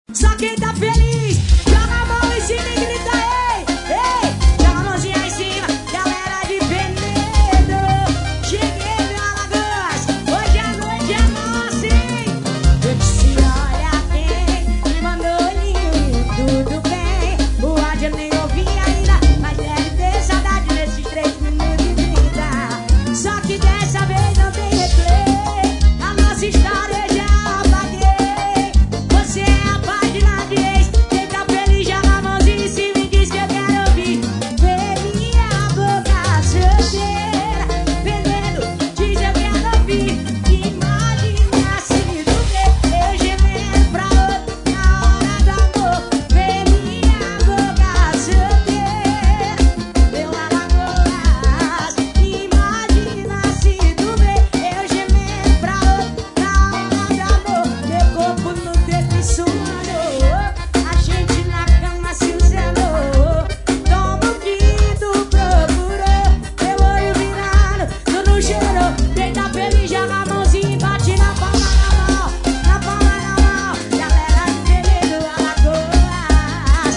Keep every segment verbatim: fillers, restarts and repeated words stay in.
Só quem tá feliz, joga a mão em cima e grita ei, ei. Joga a mãozinha em cima, galera de Penedo. Cheguei no Alagoas, hoje a noite é nossa, hein? Eu disse, olha quem me mandou lindo, tudo bem. O rádio nem ouvi ainda, mas deve ter saudade nesses três minutos e trinta. Só que dessa vez não tem replay, a nossa história eu já apaguei. Você é a página de ex, quem tá feliz joga a mãozinha em cima e diz que eu quero ouvir. Vê minha boca solteira, vendendo, diz eu quero ouvir. Imagina se tu vê eu gemendo pra outro na hora do amor. Vê minha boca solteira, meu Alagoas. Imagina se tu vê eu gemendo pra outro na hora do amor. Meu corpo no dedo suando, a gente na cama se usando. Toma o que tu procurou, meu olho virado, tu não cheirou. Quem tá feliz joga a mãozinha e bate na palma da mão, na palma da mão. Galera de Penedo, Alagoas.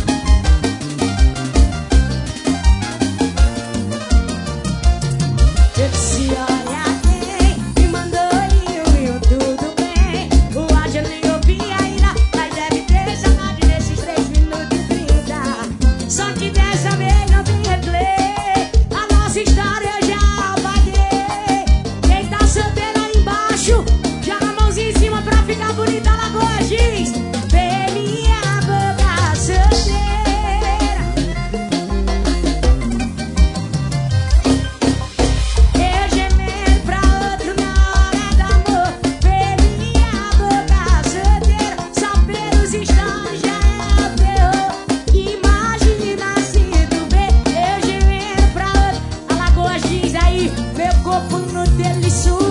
Eu disse, olha quem me mandou lindo, tudo bem. O áudio eu nem ouvi ainda, mas deve ter saudade nesses três minutos e trinta. Só que dessa vez não tem replay, a nossa história eu já apaguei. Quem tá solteiro aí embaixo, joga a mãozinha em cima pra ficar bonita. Alagoas diz, vê minha boca solteira, eu gemendo pra outro na hora do amor. Vê minha boca solteira, só pelos instantes já é o terror. Imagina se tu vê eu gemendo pra outro. Alagoas diz aí, meu corpo no delicioso.